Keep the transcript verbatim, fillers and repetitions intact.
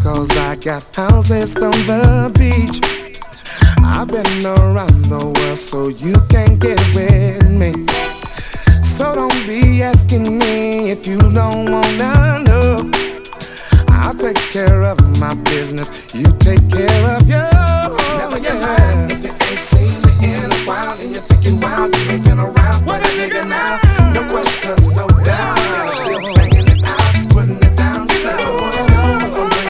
cause I got houses on the beach. I've been around the world so you can get with me. So don't be asking me if you don't wanna know. I'll take care of my business, you take care of yours. Never get my